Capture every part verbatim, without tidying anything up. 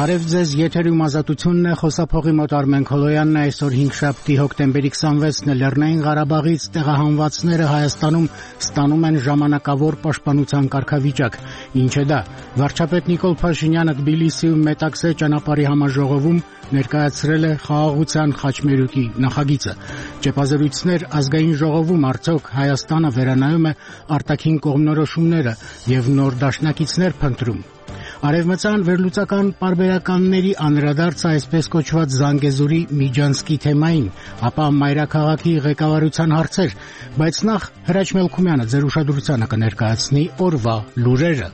Բարև ձեզ, եթերում ազատությունն է, խոսափողի մոտ Արմեն Քոլոյանն է, այսօր հինգշաբթի հոկտեմբերի քսանվեցն է, Լեռնային Ղարաբաղից տեղահանվածները Հայաստանում ստանում են ժամանակավոր պաշտպանության կարգավիճակ։ Ինչ է դա։ Վարչապետ Նիկոլ Փաշինյանը Թբիլիսիում Մետաքսե ճանապարհի համաժողովում ներկայացրել է խաղաղության խաչմերուկի նախագիծը։ Ճեպազրույցներ ազգային ժողովում արդյոք Հայաստանը վերանայում է արտաքին կողմնորոշումները եւ նոր դաշնակիցներ փնտրում։ Արևմտյան վերլուծական պարբերականների անդրադարձը այսպես կոչված Զանգեզուրի Միջանցքի թեմային, ապա մայրաքաղաքի ղեկավարության հարցեր, բայց նախ Հրաչ Մելքումյանը ձեր ուշադրությանը կներկայացնի օրվա լուրերը։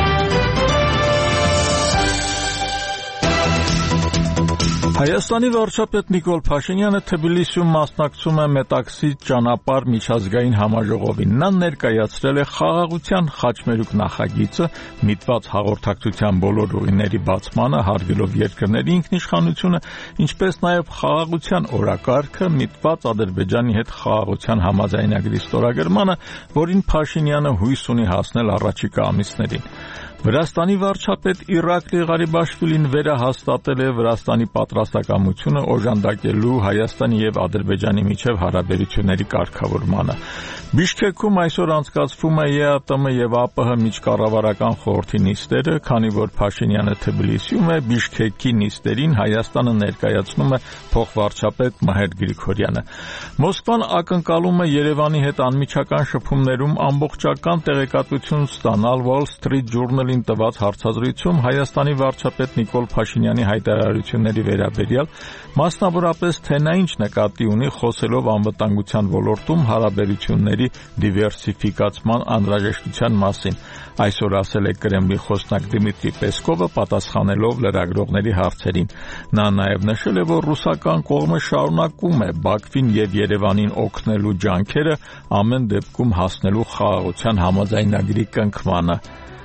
Հայաստանի վարչապետ Նիկոլ Փաշինյանը Թբիլիսիում մասնակցում է Մետաքսի ճանապարհ միջազգային համաժողովին։ Նա ներկայացրել է խաղաղության խաչմերուկ նախագիծը, միտված հաղորդակցության բոլոր ուղիների բացմանը, հարգելով երկրների ինքնիշխանությունը, ինչպես նաև խաղաղության օրակարգը, միտված Ադրբեջանի հետ խաղաղության համաձայնագրի ստորագրմանը, որին Փաշինյանը հույս ունի հասնել առաջիկա ամիսներին։ Վրաստանի վարչապետ Իրակլի Ղարիբաշվիլին վերահաստատել է Վրաստանի պատրաստակամությունը օժանդակելու Հայաստանի եւ Ադրբեջանի միջև հարաբերությունների կարգավորմանը։ Բիշքեքում այսօր անցկացվում է ԵԱՏՄ եւ ԱՊՀ միջկառավարական խորհրդի նիստերը, քանի որ Փաշինյանը Թբիլիսիում է, Բիշքեկի նիստերին Հայաստանը ներկայացնում է փոխվարչապետ Մհեր Գրիգորյանը։ Մոսկվան ակնկալում է Երևանի հետ անմիջական շփումներում ամբողջական տեղեկատվություն ստանալ Wall Street Journal-ին տված հարցազրույցում Հայաստանի վարչապետ Նիկոլ Փաշինյանի հայտարարությունների վերաբերյալ, մասնավորապես թե նա ինչ նկատի ունի խոսելով անվտանգության ոլորտում հարաբերությունների դիվերսիֆիկացման անհրաժեշտության մասին, այսօր ասել է Կրեմլի խոսնակ Դմիտրի Պեսկովը, պատասխանելով լրագրողների հարցերին։ Նա նաև նշել է, որ ռուսական կողմը շարունակում է Բաքվին եւ Երևանին օգնելու ջանքերը, ամեն դեպքում հասնելու խաղաղության համաձայնագրի կնքմանը։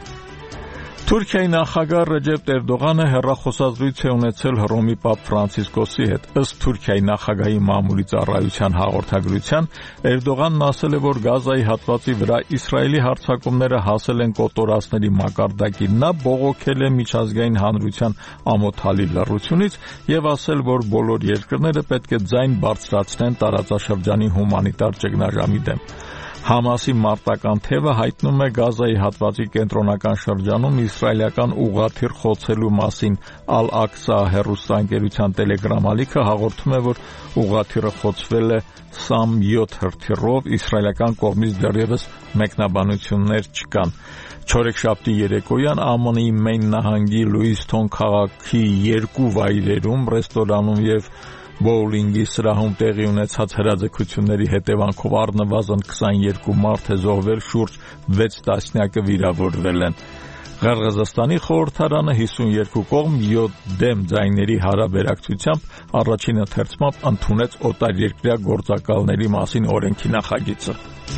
Թուրքիայի նախագահ Ռեջեփ Էրդողանը հեռախոսազրույց է ունեցել Հռոմի Պապ Ֆրանցիսկոսի հետ։ Ըստ Թուրքիայի նախագահի մամուլի ծառայության հաղորդագրության, Էրդողանն ասել է, որ Գազայի հատվածի վրա Իսրայելի հարձակումները հասել են կոտորածների մակարդակի։ Նա բողոքել է միջազգային հանրության ամոթալի լռությունից եւ ասել, որ բոլոր երկրները պետք է ձայն բարձրացնեն տարածաշրջանի հումանիտար ճգնաժամի դեմ։ Համասի մարտական թևը հայտնում է Գազայի հատվածի կենտրոնական շրջանում իսրայելական ուղղաթիռ խոցելու մասին։ Ալ-Ակսա հեռուստաընկերության տելեգրամ ալիքը հաղորդում է, որ ուղղաթիռը խոցվել է Սամ յոթ հրթիռով, իսրայելական կողմից դեռևս մեկնաբանություններ չկան։ Չորեքշաբթի երեկոյան ԱՄՆ-ի Մեյն նահանգի Լուիսթոն քաղաքի երկու վայրերում, ռեստորանում եւ Բոուլինգի սրահում տեղի ունեցած հրաձգությունների հետևանքով առնվազն քսաներկու մարդ է զոհվել, շուրջ վեց տասնյակը վիրավորվել են։ Ղրղզստանի խորհրդարանը հիսունյոթ կողմ յոթ դեմ ձայների հարաբերակցությամբ առաջին ընթերցմամբ ընդունեց օտարերկրյա գործակալների մասին օրենքի նախագիծը։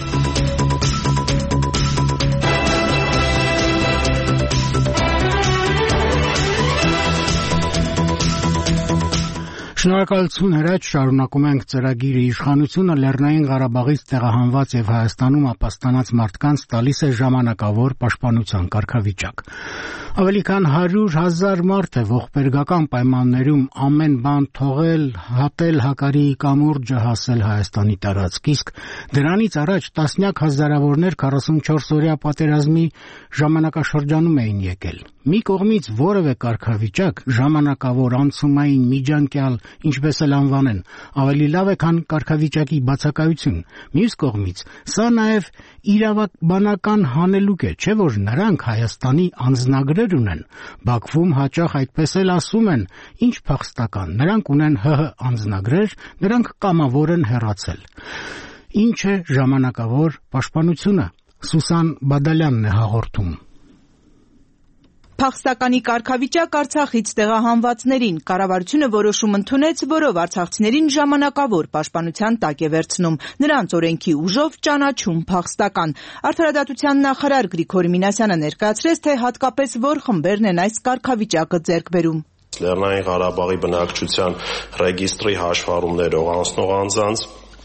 Շնորհակալություն Հրաչ, շարունակում ենք ծրագիրը։ Իշխանությունը Լեռնային Ղարաբաղից տեղահանված եւ Հայաստանում ապաստանած մարդկանց տալիս է ժամանակավոր պաշտպանության կարգավիճակ։ Ավելի քան հարյուր հազար մարդ է ողբերգական պայմաններում ամեն բան թողել, հատել հակարի կամուրջը հասել Հայաստանի տարածք, իսկ դրանից առաջ տասնյակ հազարավորներ քառասունչորսօրյա պատերազմի ժամանակաշրջանում էին եկել։ Մի կողմից որևէ կարգավիճակ, ժամանակավոր, անցումային, միջանկյալ, ինչպես էլ անվանեն, ավելի լավ է, քան կարգավիճակի բացակայություն։ Մյուս կողմից, սա նաև իրավաբանական հանելուկ է, չէ՞ որ նրանք Հայաստանի անձնագրեր ունեն։ Բաքվում հաճախ այդպես էլ ասում են, ինչ փախստական, նրանք ունեն ՀՀ անձնագրեր, նրանք կամավոր են հեռացել։ Ինչ է ժամանակավոր պաշտպանությունը։ Սուսան Բադալյանն է հաղորդում։ Փախստականի կարգավիճակ Արցախից տեղահանվածներին։ Կառավարությունը որոշում ընդունեց, որով արցախցիներին ժամանակավոր պաշտպանության տակ է վերցնում, նրանց օրենքի ուժով ճանաչում փախստական։ Արդարադատության նախարար Գրիգոր Մինասյանը ներկայացրեց, թե հատկապես որ խմբերն են այս կարգավիճակը ձեռք բերում։ Լեռնային Ղարաբաղի բնակչության ռեգիստրի հաշվառումներով անցնող անձանց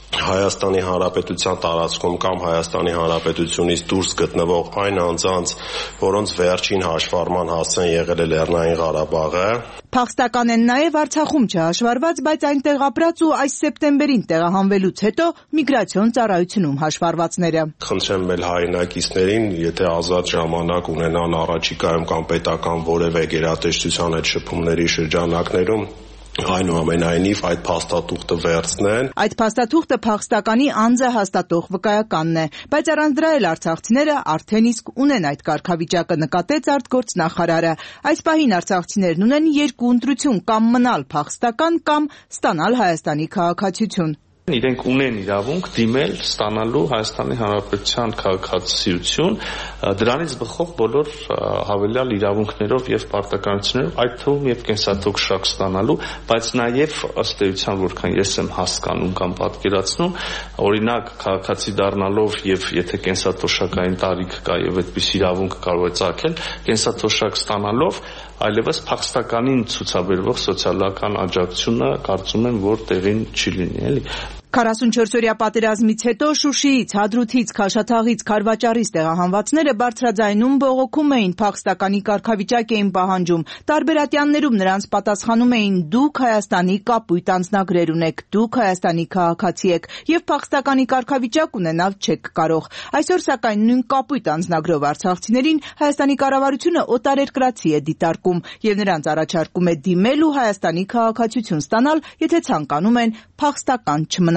Հայաստանի Հանրապետության տարածքում կամ Հայաստանի Հանրապետությունից դուրս գտնվող այն անձանց, որոնց վերջին հաշվառման հասցեն եղել է Լեռնային Ղարաբաղը։ Փախստական են նաև Արցախում չհաշվառված, բայց այնտեղ ապրած ու այս սեպտեմբերին տեղահանվելուց հետո միգրացիոն ծառայությունում հաշվառվածները։ Խնդրեմ մեր հայրենակիցներին, եթե ազատ ժամանակ ունենան առաջիկայում կամ պետական որևէ գերատեսչության այդ շփումների շրջանակներում, այնուամենայնիվ այդ փաստաթուղթը վերցնեն։ Այդ փաստաթուղթը փախստականի անձը հաստատող վկայականն է, բայց առանց դրա էլ արցախցիները արդեն իսկ ունեն այդ կարգավիճակը, նկատեց արտգործնախարարը։ Այս պահին արցախցիներն ունեն երկու ընտրություն՝ կամ մնալ փախստական, կամ ստանալ Հայաստանի քաղաքացիություն։ Իրենք ունեն իրավունք դիմել ստանալու Հայաստանի Հանրապետության քաղաքացիություն, դրանից բխող բոլոր հավելյալ իրավունքներով եւ պարտականություններով, այդ թվում եւ կենսաթոշակ ստանալու, բայց նաեւ ըստ էության, որքան ես եմ հասկանում կամ պատկերացնում, օրինակ քաղաքացի դառնալով եւ եթե կենսաթոշակային տարիք կա եւ այդպես իրավունք կարող է ծագել, կենսաթոշակ ստանալով այլևս փախստականին ցուցաբերվող սոցիալական աջակցությունը կարծում եմ, որ տեղին չի լինի, էլի։ քառասունչորսօրյա պատերազմից հետո Շուշիից, Հադրութից, Քաշաթաղից, Քարվաճառից տեղահանվածները բարձրաձայնում բողոքում էին, փախստականի կարգավիճակ էին պահանջում։ Տարբեր ատյաններում նրանց պատասխանում էին՝ դուք Հայաստանի կապույտ անձնագրեր ունեք, դուք Հայաստանի քաղաքացի եք եւ փախստականի կարգավիճակ ունենալ չեք կարող։ Այսօր սակայն նույն կապույտ անձնագրով արցախցիներին Հայաստանի կառավարությունը օտարերկրացի է դիտարկում եւ նրանց առաջարկում է դիմել ու Հայաստանի քաղաքացիություն ստանալ, եթե ցանկանում են փախստական չմնալ։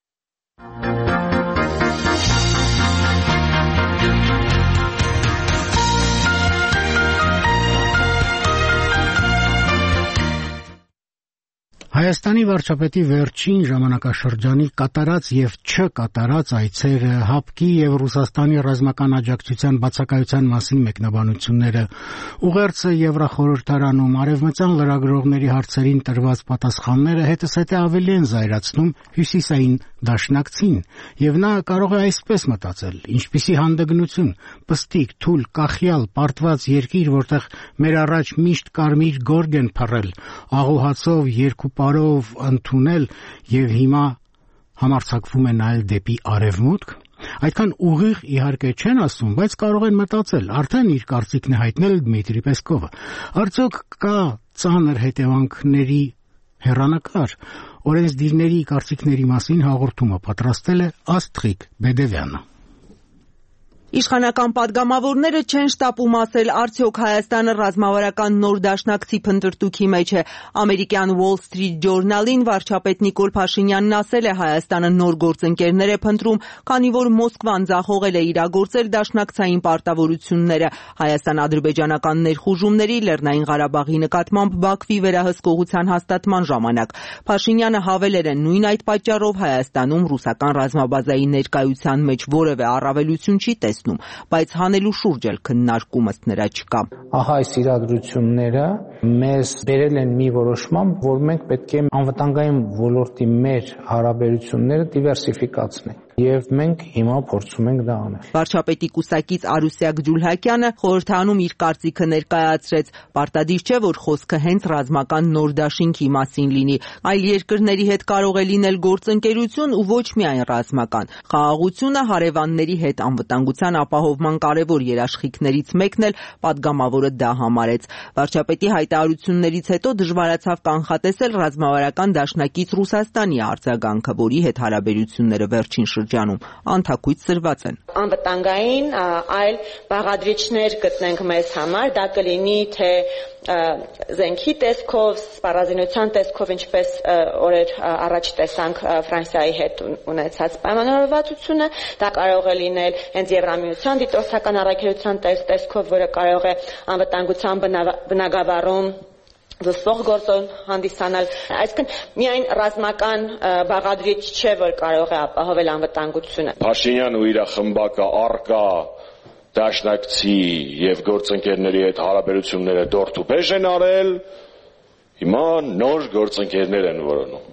Հայաստանի վարչապետի վերջին ժամանակաշրջանի կատարած եւ չկատարած այցերը, ՀԱՊԿ-ի եւ Ռուսաստանի ռազմական աջակցության բացակայության մասին մեկնաբանությունները, ուղերձը Եվրախորհրդարանում, արևմտյան լրագրողների հարցերին տրված պատասխանները հետզհետե ավելի են զայրացնում հյուսիսային դաշնակցին, եւ նա կարող է այսպես մտածել. ինչպիսի հանդգնություն, պստիկ, թույլ, կախյալ, պարտված երկիր, որտեղ մեր առաջ միշտ կարմիր գորգ են փռել, աղոհացով երկու parով ընդունել եւ հիմա համարձակվում է նայել դեպի արևմուտք։ Այդքան ուղիղ իհարկե չեն ասում, բայց կարող են մտածել, արդեն իր կարծիքն է հայտնել Դմիտրի Պեսկովը։ Արդյոք կա ծանր հետևանքների հեռանկար։ Օրենսդիրների կարծիքների մասին հաղորդումը պատրաստել է Աստղիկ Բեդևյանը։ Իշխանական падգամավորները չեն շտապում ասել, արդյոք Հայաստանը ռազմավարական նոր դաշնակցի փնտրտուքի մեջ է։ Ամերիկյան Wall Street Journal-ին վարչապետ Նիկոլ Փաշինյանն ասել է, Հայաստանը նոր գործընկերներ է փնտրում, քանի որ Մոսկվան ձախողել է իրագործել դաշնակցային պարտավորությունները հայաստան-ադրբեջանական ներխուժումների, Լեռնային Ղարաբաղի նկատմամբ Բաքվի վերահսկողության հաստատման ժամանակ։ Փաշինյանը հավելել է, նույն այդ պատճառով Հայաստանում ռուսական ռազմաբազայի ներկայության մեջ որևէ առավելություն չի տեսնում, բայց հանելու շուրջ էլ քննարկումս նրա չկա։ Ահա այս իրադրությունները մեզ բերել են մի որոշման, որ մենք պետք է անվտանգային ոլորտի մեր հարաբերությունները դիվերսիֆիկացնենք։ Եվ մենք հիմա փորձում ենք դա անել։ Վարչապետի կուսակից Արուսյակ Ջուլհակյանը խորհրդանում իր կարծիքը ներկայացրեց։ Պարտադիր չէ, որ խոսքը հենց ռազմական նոր դաշինքի մասին լինի, այլ երկրների հետ կարող է լինել գործընկերություն ու ոչ միայն ռազմական։ Խաղաղությունը հարևանների հետ անվտանգության ապահովման կարևոր երաշխիքներից մեկն էլ падգամավորը դա համարեց։ Վարչապետի հայտարարություններից հետո դժվարացավ կանխատեսել ռազմավարական դաշնակից Ռուսաստանի արձագանքը, որի հետ հարաբերությունները վերջին շրջանում անթակույց սրված են։ Անվտանգային այլ բաղադրիչներ գտնենք մեզ համար, դա կլինի թե զենքի տեսքով, սպառազինության տեսքով, ինչպես օրեր առաջ տեսանք Ֆրանսիայի հետ ունեցած պայմանավորվածությունը, դա կարող է լինել հենց Եվրամիության դիտորդական առաքելության տեսքով, որը կարող է անվտանգության բնագավառում զսպող գործոն հանդիսանալ, այսինքն միայն ռազմական բաղադրիչ չէ, որ կարող է ապահովել անվտանգությունը։ Փաշինյանն ու իր խմբակը առկա դաշնակցի եւ գործընկերների հետ հարաբերությունները դորտուբեժ են արել, հիմա նոր գործընկերներ են որոնում։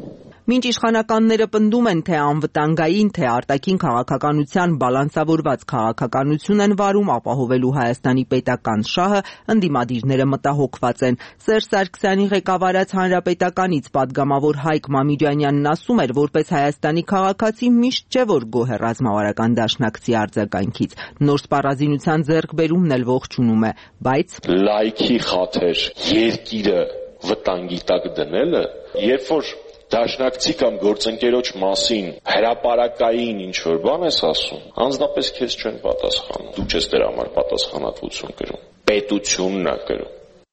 Մինչ իշխանականները պնդում են, թե անվտանգային, թե արտաքին քաղաքականության բալանսավորված քաղաքականություն են վարում ապահովելու Հայաստանի պետական շահը, ընդդիմադիրները մտահոգված են։ Սերժ Սարգսյանի ղեկավարած Հանրապետականից պատգամավոր Հայկ Մամիրյանյանն ասում էր, որպես Հայաստանի քաղաքացի միշտ չէ, որ գոհ է ռազմավարական դաշնակցի արձագանքից։ Նոր սպառազինության ձեռքբերումն էլ ողջունում է, բայց լայքի խաթեր երկիրը վտանգի տակ դնելը, երբ որ դաշնակցի կամ գործընկերոջ մասին հրապարակային ինչ-որ բան ես ասում, անձնապես քեզ չեն պատասխանում։ Դու չես դրա համար պատասխանատվություն կրում։ Պետությունն է կրում։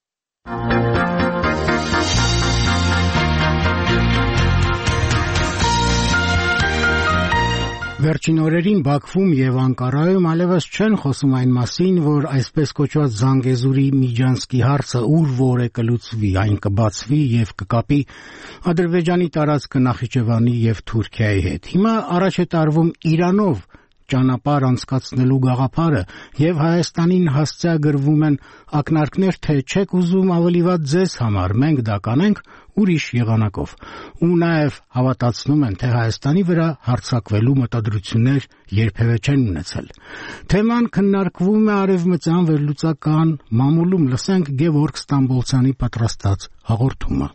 Վերջին օրերին Բաքվում եւ Անկարայում այլևս չեն խոսում այն մասին, որ այսպես կոչված Զանգեզուրի Միջանցքի հարցը ուր որ է կլուծվի, այն կբացվի եւ կկապի Ադրբեջանի տարածքը Նախիջևանի եւ Թուրքիայի հետ։ Հիմա առաջ է տարվում Իրանով ճանապարհ անցկացնելու գաղափարը եւ Հայաստանին հասցեագրվում են ակնարկներ, թե չեք ուզում ավելի վատ ձեզ համար, մենք դա կանենք ուրիշ եղանակով։ Ու նաեւ հավատացնում են, թե Հայաստանի վրա հարձակվելու մտադրություններ երբևէ չեն ունեցել։ Թեման քննարկվում է արևմտյան վերլուծական մամուլում, լսենք Գևորգ Ստամբոլցյանի պատրաստած հաղորդումը։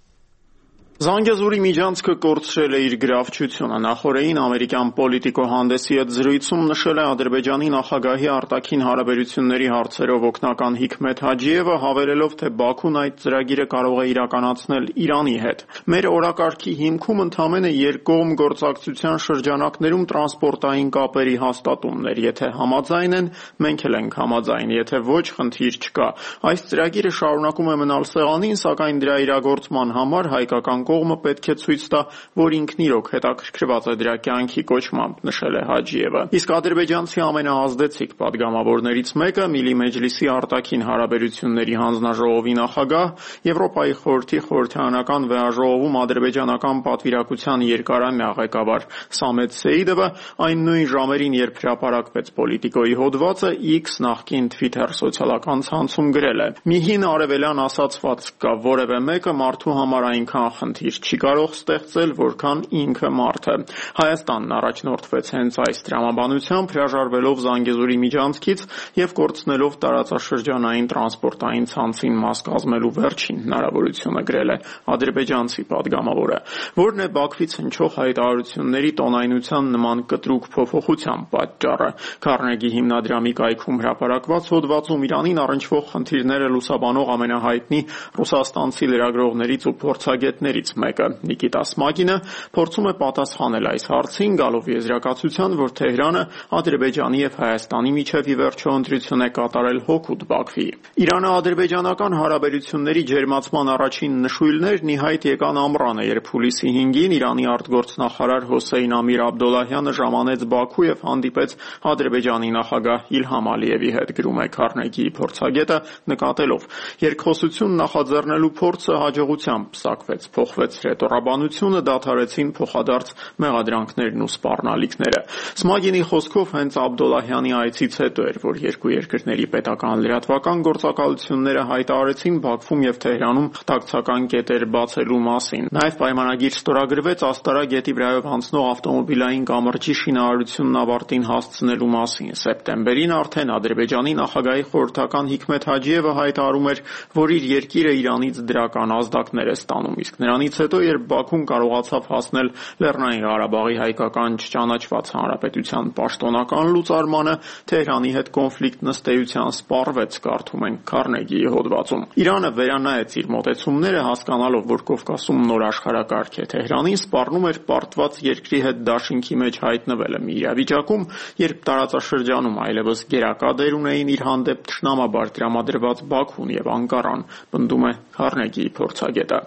Զանգեզուրի միջանցքը կորցրել է իր գրավչությունը։ Նախորդին ամերիկյան պոլիտիկո հանդեսի հետ զրույցում նշել է Ադրբեջանի նախագահի արտաքին հարաբերությունների հարցերով օգնական Հիկմեթ Հաջիևը, հավելելով, թե Բաքուն այդ ծրագիրը կարող է իրականացնել Իրանի հետ։ Մեր օրակարգի հիմքում ընդամենը երկկողմ գործակցության շրջանակներում տրանսպորտային կապերի հաստատումներ։ Եթե համաձայն են, մենք էլ ենք համաձայն, եթե ոչ, խնդիր չկա։ Այս ծրագիրը շարունակում է մնալ սեղանին, սակայն դրա իրագործման համար հայկական կողմը պետք է ցույց տա, որ ինքն իրոք հետաքրքրված է դրա կյանքի կոչմամբ, նշել է Հաջիևը։ Իսկ ադրբեջանցի ամենաազդեցիկ պատգամավորներից մեկը Միլի Մեջլիսի արտաքին հարաբերությունների հանձնաժողովի նախագահ, Եվրոպայի խորհրդի խորհրդարանական վեհաժողովում ադրբեջանական պատվիրակության երկարամյա ղեկավար Սամեդ Սեիդովը այն նույն ժամերին, երբ հրապարակվեց Պոլիտիկոյի հոդվածը, X նախկին Twitter սոցիալական ցանցում գրել է. «Մի հին արևելյան ասացված կա, որևէ մեկը մարդու համար այնքան խնդիր չի կարող ստեղծել, որքան ինքը մարդը»։ Հայաստանն առաջնորդվեց հենց այս տրամաբանությամբ, հրաժարվելով Զանգեզուրի միջանցքից եւ կորցնելով տարածաշրջանային տրանսպորտային ցանցին մաս կազմելու վերջին հնարավորությունը, գրել է ադրբեջանցի պատգամավորը։ Որն է Բաքվից հնչող հայտարարությունների տոնայնության նման կտրուկ փոփոխության պատճառը։ Քարնեգի հիմնադրամի կայքում հրապարակված հոդվածում Իրանին առնչվող խնդիրները լուսաբանող ամենահայտնի ռուսաստանցի լրագրողներից ու փորձագետներից մեկը Նիկիտա Սմագինը փորձում է պատասխանել այս հարցին, գալով եզրակացության, որ Թեհրանը Ադրբեջանի եւ Հայաստանի միջև ի վերջո ընտրություն է կատարել հօգուտ Բաքվի։ Իրано-ադրբեջանական հարաբերությունների ջերմացման առաջին նշույլներն ի հայտ եկան ամռանը, երբ հուլիսի հինգին Իրանի արտգործնախարար Հոսեյն Ամիր Աբդոլլահյանը ժամանեց Բաքու եւ հանդիպեց Ադրբեջանի նախագահ Իլհամ Ալիևի հետ, գրում է Քարնեգիի փորձագետը, նկատելով. երկխոսություն նախաձեռնելու փորձը հաջողությամբ պսակվեց, փոխվեց հռետորաբանությունը, դադարեցին փոխադարձ մեղադրանքներն ու սպառնալիքները։ Սմագինի խոսքով հենց Աբդոլլահյանի այցից հետո էր, որ երկու երկրների պետական լրատվական գործակալությունները հայտարարեցին Բաքվում եւ Թեհրանում խտակցական կետեր բացելու մասին։ Նաեւ պայմանագիր ստորագրվեց Աստարա գետի վրայով անցնող ավտոմոբիլային կամրջի շինարարությունն ավարտին հասցնելու մասին։ Սեպտեմբերին արդեն Ադրբեջանի նախագահի խորհրդական Հիկմեթ Հաջիևը հայտարարում էր, որ իր երկիրը Իրանից դրական ազդակներ է ստանում, իսկ նրանից հետո, երբ Բաքուն կարողացավ հասնել Լեռնային Ղարաբաղի հայկական չճանաչված հանրապետության պաշտոնական լուծարմանը, Թեհրանի հետ կոնֆլիկտն ըստ էության սպառվեց, կարդում ենք Քարնեգիի հոդվածում։ Իրանը վերանայեց իր մոտեցումները, հասկանալով, որ Կովկասում նոր աշխարհակարգ է Թեհրանին, սպառնում էր պարտված երկրի հետ դաշինքի մեջ հայտնվելը մի իրավիճակում, երբ տարածաշրջանում այլևս գերակա դեր ունեին իր հանդեպ թշնամաբար տրամադրված Բաքուն եւ Անկարան, պնդում է Քարնեգիի փորձագետը։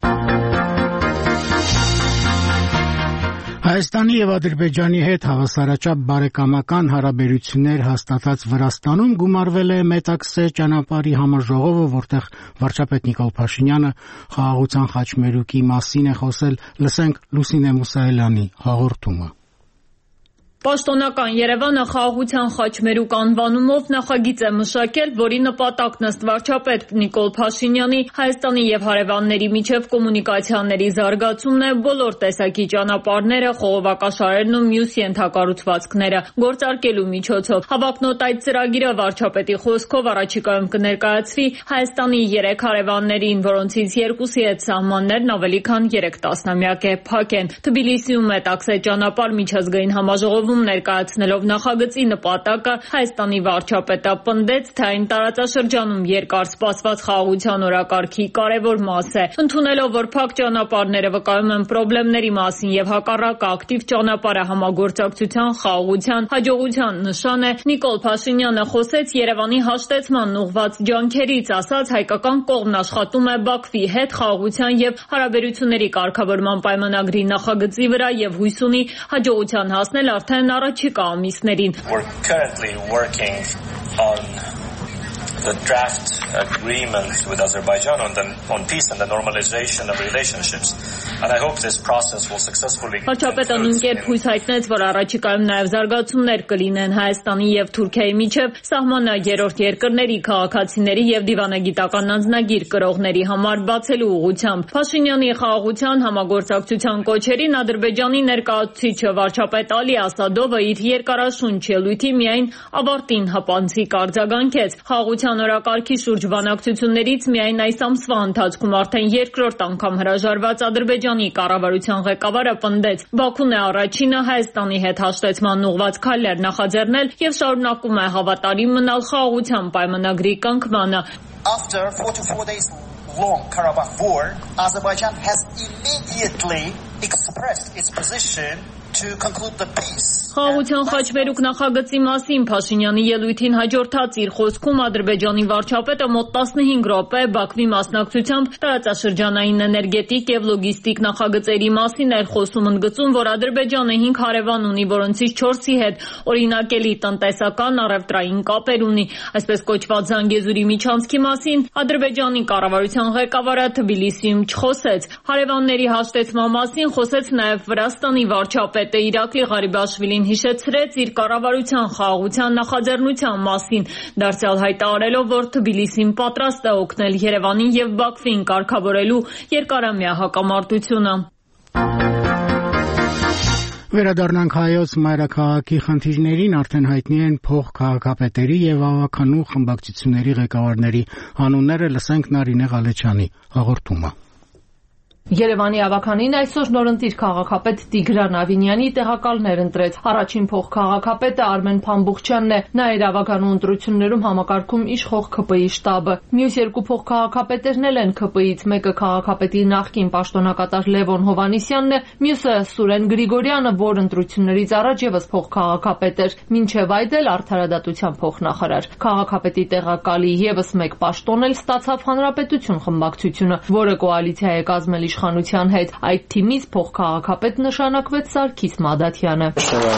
Հայաստանի եւ Ադրբեջանի հետ հավասարաչափ բարեկամական հարաբերություններ հաստատած Վրաստանում գումարվել է Մետաքսե ճանապարհի համաժողովը, որտեղ վարչապետ Նիկոլ Փաշինյանը խաղաղության խաչմերուկի մասին է խոսել, լսենք Լուսինե Մուսայելյանի հաղորդումը։ Պաշտոնական Երևանը խաղաղության խաչմերուկ անվանումով նախագիծ է մշակել, որի նպատակն ըստ վարչապետ Նիկոլ Փաշինյանի Հայաստանի եւ հարևանների միջև կոմունիկացիաների զարգացումն է, բոլոր տեսակի ճանապարհները, խողովակաշարերն ու մյուս ենթակառուցվածքները գործարկելու միջոցով։ Հավակնոտ այդ ծրագիրը վարչապետի խոսքով առաջիկայում կներկայացվի Հայաստանի երեք հարևաններին, որոնցից երկուսի հետ սահմաններն ավելի քան երեք տասնամյակ է փակ են։ Թբիլիսիում Մետաքսե ճանապարհ միջազգային համաժողով ներկայացնելով նախագծի նպատակը Հայաստանի վարչապետը պնդեց, թե այն տարածաշրջանում երկար սպասված խաղաղության օրակարգի կարևոր մաս է։ Ընդունելով, որ փակ ճանապարհները վկայում են խնդիրների մասին եւ հակառակը ակտիվ ճանապարհը համագործակցության, խաղաղության, հաջողության նշան է, Նիկոլ Փաշինյանը խոսեց Երևանի հաշտեցման ուղղված ջանքերից, ասաց, հայկական կողմն աշխատում է Բաքվի հետ խաղաղության եւ հարաբերությունների կարգավորման պայմանագրի նախագծի վրա եւ հույս ունի հաջողության հասնել արդեն առաջիկա ամիսներին։ We're currently working on the draft agreement with Azerbaijan on the on peace and the normalization of relationships, and I hope this process will successfully. Վարչապետը նույնքերպ հույս հայտնեց, որ առաջիկայում նաև զարգացումներ կլինեն Հայաստանի եւ Թուրքիայի միջև սահմանը երրորդ երկրների քաղաքացիների եւ դիվանագիտական անձնագիր կրողների համար բացելու ուղղությամբ։ Փաշինյանի խաղաղության համագործակցության կոչերին Ադրբեջանի ներկայացուցիչը վարչապետ Ալի Ասադովը իր երկարաշունչ ելույթի միայն ավարտին հպանցիկ արձագանքեց։ Խաղաղության օրակարգի շուրջ բանակցություններից միայն այս ամսվա ընթացքում արդեն երկրորդ անգամ հրաժարված Ադրբեջանի կառավարության ղեկավարը պնդեց, Բաքուն է առաջինը Հայաստանի հետ հաշտեցման ուղղված քայլեր նախաձեռնել եւ շարունակում է հավատարիմ մնալ խաղաղության պայմանագրի կնքմանը։ After forty-four days long Karabakh war, Azerbaijan has immediately expressed its position to conclude the peace. Խաղաղության խաչմերուկ նախագծի մասին Փաշինյանի ելույթին հաջորդած իր խոսքում Ադրբեջանի վարչապետը մոտ տասնհինգ րոպե Բաքվի մասնակցությամբ տարածաշրջանային էներգետիկ եւ լոգիստիկ նախագծերի մասին էր խոսում, ընդգծում, որ Ադրբեջանը հինգ հարևան ունի, որոնցից չորսի հետ օրինակելի տնտեսական առևտրային կապեր ունի։ Այսպես կոչված Զանգեզուրի միջանցքի մասին Ադրբեջանի կառավարության ղեկավարը Թբիլիսիում չխոսեց։ Հարևանների հաշտեցման մասին խոսեց նաեւ Վրաստանի վարչապետը Իրակլի Ղարիբաշվիլին հիշեցրեց իր կառավարության խաղաղության նախաձեռնության մասին, դարձյալ հայտարարելով, որ Թբիլիսին պատրաստ է օգնել Երևանին եւ Բաքվին կարգավորելու երկարամյա հակամարտությունը։ Վերադառնանք հայոց մայրաքաղաքի խնդիրներին, արդեն հայտնի են փոխքաղաքապետերի եւ ավականու խմբակցությունների ղեկավարների անունները, լսենք Նարինե Ղալեչյանի հաղորդումը։ Երևանի ավականին այսօր նորընտիր քաղաքապետ Տիգրան Ավինյանի տեղակալներ ընտրեց։ Առաջին փոխքաղաքապետը Արմեն Փամբուխչյանն է, նա իր ավականու ընտրություններում համակարգում իշխող ՔՊ-ի շտաբը։ Մյուս երկու փոխքաղաքապետերն էլ են ՔՊ-ից, մեկը քաղաքապետի նախկին պաշտոնակատար Լևոն Հովհաննիսյանն է, մյուսը Սուրեն Գրիգորյանը, որ ընտրություններից առաջ եւս փոխքաղաքապետ էր, մինչեւ այդ էլ արդարադատության փոխնախարար։ Քաղաքապետի տեղակալի եւս մեկ պաշտոն էլ ստացավ Հանրապետություն խմբակցությունը, որը կոալիցիա է կազմել իշխանության հետ։ Այդ թիմից փոխքաղաքապետ նշանակվեց Սարգիս Մադաթյանը։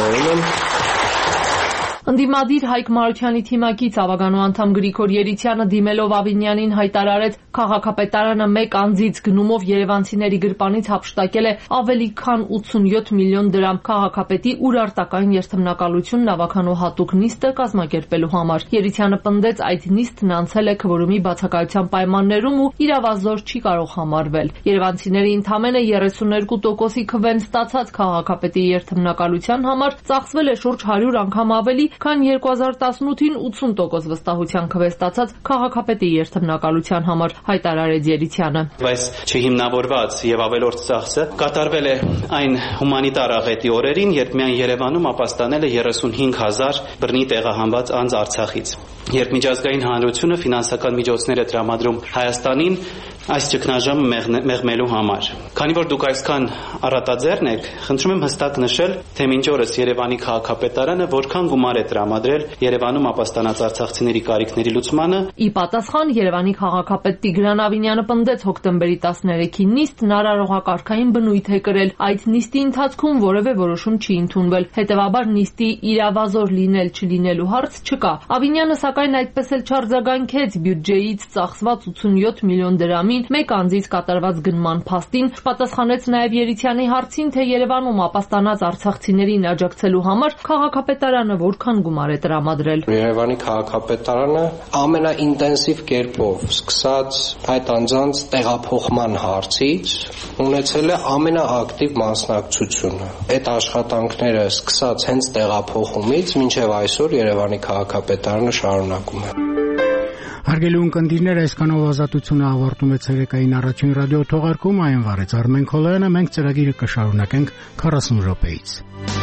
Ընդդիմադիր Հայկ Մարուքյանի թիմակից ավականու անդամ Գրիգոր Երիցյանը դիմելով Ավինյանին հայտարարեց, քաղաքապետարանը մեկ անձից գնումով երևանցիների գրպանից հափշտակել է ավելի քան ութսունյոթ միլիոն դրամ քաղաքապետի ուրարտական երթմնակալությունն ավականու հատուկ նիստը կազմակերպելու համար։ Երիցյանը պնդեց, այդ նիստն անցել է քվորումի բացակայության պայմաններում ու իրավազոր չի կարող համարվել։ Երևանցիների ընդամենը երեսուններկու տոկոսի քվեն ստացած քաղաքապետի երթմնակալության համար ծախսվել է շուրջ հարյուր անգամ ավելի, քան երկու հազար տասնութին ութսուն տոկոս վստահության քվե ստացած քաղաքապետի երթմնակալության համար, հայտարարեց Երիցյանը։ Բայց չհիմնավորված եւ ավելորդ ծախսը կատարվել է այն հումանիտար աղետի օրերին, երբ միայն Երևանում ապաստանել է երեսունհինգ հազար բռնի տեղահանված անձ Արցախից։ Երբ միջազգային հանրությունը ֆինանսական միջոցներ է տրամադրում Հայաստանին այս ճգնաժամը մեղմելու համար։ Քանի որ դուք այսքան առատաձեռն եք, խնդրում եմ հստակ նշել, թե մինչ օրս Երևանի քաղաքապետարանը որքան գումար է է տրամադրել Երևանում ապաստանած արցախցիների կարիքների լուծմանը։ Ի պատասխան Երևանի քաղաքապետ Տիգրան Ավինյանը պնդեց հոկտեմբերի տասներեքի նիստն արարողակարգային բնույթ է կրել։ Այդ նիստի ընթացքում որևէ որոշում չի ընդունվել։ Հետևաբար նիստի իրավազոր լինել-չլինելու հարց չկա։ Ավինյանը սակայն այդպես էլ չարձագանքեց բյուջեից ծախսված ութսունյոթ միլիոն դրամին մեկ անձից կատարված գնման փաստին, պատասխանեց նաև Երիցյանի հարցին, թե Երևանում ապաստանած արցախցիներին աջակցելու համար քաղաքապետարանը որքան գումար է տրամադրել։ Երևանի քաղաքապետարանը ամենաինտենսիվ կերպով սկսած այդ անձանց տեղափոխման հարցից ունեցել է ամենաակտիվ մասնակցությունը։ Այդ աշխատանքները սկսած հենց տեղափոխումից մինչև այսօր Երևանի քաղաքապետարանը շարունակում է։ Հարգելի ունկնդիրներ, այսքանով ազատությունը ավարտում է ցերեկային առաջին ռադիո թողարկումը, այն վարեց Արմեն Քոլոյանը, մենք ծրագիրը կշարունակենք քառասուն րոպեից։